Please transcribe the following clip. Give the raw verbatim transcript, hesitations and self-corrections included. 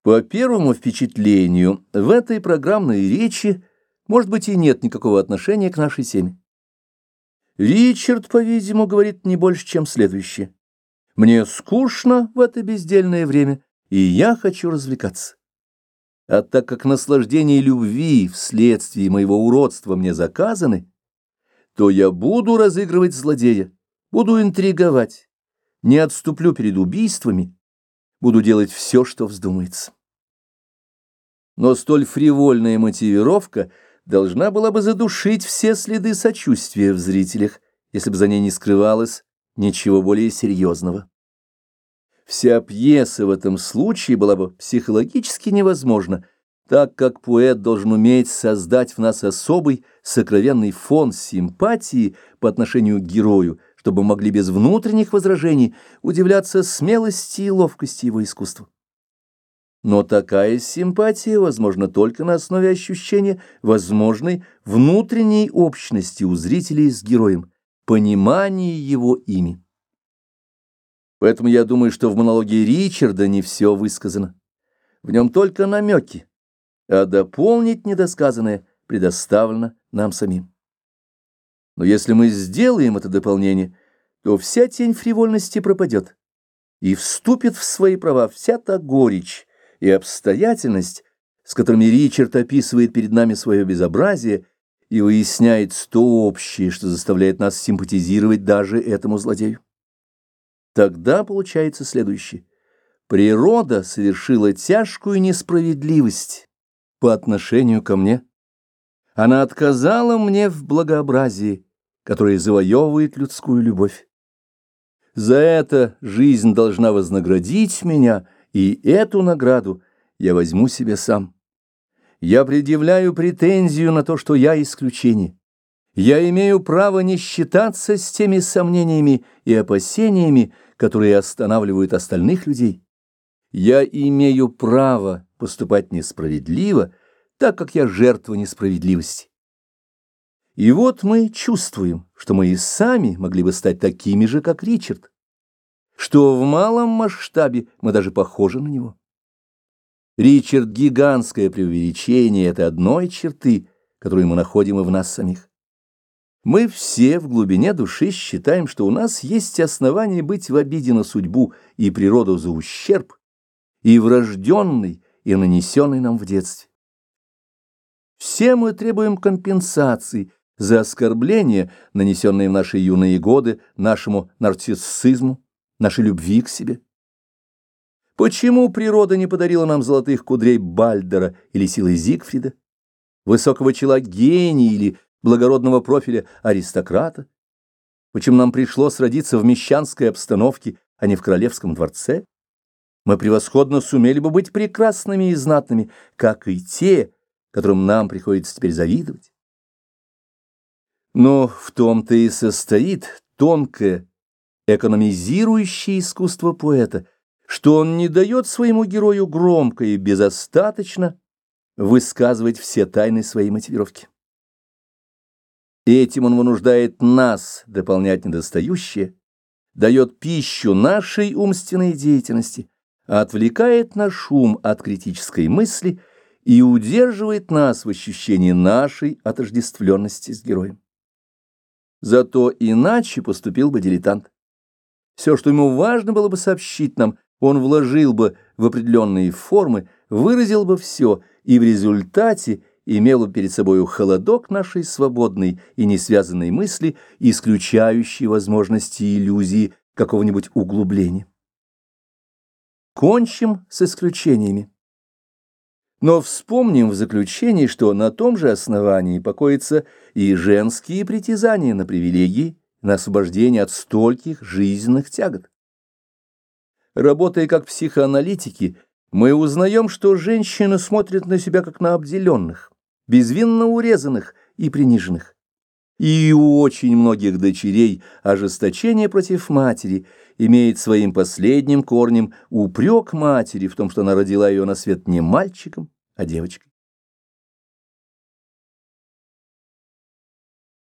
По первому впечатлению, в этой программной речи, может быть, и нет никакого отношения к нашей теме. Ричард, по-видимому, говорит не больше, чем следующее. «Мне скучно в это бездельное время, и я хочу развлекаться. А так как наслаждение любви вследствие моего уродства мне заказаны, то я буду разыгрывать злодея, буду интриговать, не отступлю перед убийствами, буду делать все, что вздумается». Но столь фривольная мотивировка должна была бы задушить все следы сочувствия в зрителях, если бы за ней не скрывалось ничего более серьезного. Вся пьеса в этом случае была бы психологически невозможна, так как поэт должен уметь создать в нас особый сокровенный фон симпатии по отношению к герою, чтобы мы могли без внутренних возражений удивляться смелости и ловкости его искусства. Но такая симпатия возможна только на основе ощущения возможной внутренней общности у зрителей с героем, понимания его ими. Поэтому я думаю, что в монологе Ричарда не все высказано. В нем только намеки, а дополнить недосказанное предоставлено нам самим. Но если мы сделаем это дополнение, то вся тень фривольности пропадет, и вступит в свои права вся та горечь и обстоятельность, с которыми Ричард описывает перед нами свое безобразие и выясняет то общее, что заставляет нас симпатизировать даже этому злодею. Тогда получается следующее. Природа совершила тяжкую несправедливость по отношению ко мне. Она отказала мне в благообразии, которое завоевывает людскую любовь. За это жизнь должна вознаградить меня, и эту награду я возьму себе сам. Я предъявляю претензию на то, что я исключение. Я имею право не считаться с теми сомнениями и опасениями, которые останавливают остальных людей. Я имею право поступать несправедливо, так как я жертва несправедливости. И вот мы чувствуем, что мы и сами могли бы стать такими же, как Ричард, что в малом масштабе мы даже похожи на него. Ричард — гигантское преувеличение этой одной черты, которую мы находим и в нас самих. Мы все в глубине души считаем, что у нас есть основания быть в обиде на судьбу и природу за ущерб, и врожденный, и нанесенный нам в детстве. Все мы требуем компенсации за оскорбления, нанесенные в наши юные годы нашему нарциссизму, нашей любви к себе. Почему природа не подарила нам золотых кудрей Бальдера или силы Зигфрида, высокого чела гения или благородного профиля аристократа? Почему нам пришлось родиться в мещанской обстановке, а не в королевском дворце? Мы превосходно сумели бы быть прекрасными и знатными, как и те, которым нам приходится теперь завидовать. Но в том-то и состоит тонкое, экономизирующее искусство поэта, что он не дает своему герою громко и безостаточно высказывать все тайны своей мотивировки. Этим он вынуждает нас дополнять недостающее, дает пищу нашей умственной деятельности, отвлекает наш ум от критической мысли и удерживает нас в ощущении нашей отождествленности с героем. Зато иначе поступил бы дилетант. Все, что ему важно было бы сообщить нам, он вложил бы в определенные формы, выразил бы все, и в результате имел бы перед собою холодок нашей свободной и несвязанной мысли, исключающей возможности иллюзии какого-нибудь углубления. Кончим с исключениями. Но вспомним в заключении, что на том же основании покоятся и женские притязания на привилегии, на освобождение от стольких жизненных тягот. Работая как психоаналитики, мы узнаем, что женщины смотрят на себя как на обделенных, безвинно урезанных и приниженных. И у очень многих дочерей ожесточение против матери имеет своим последним корнем упрек матери в том, что она родила ее на свет не мальчиком, а девочкой.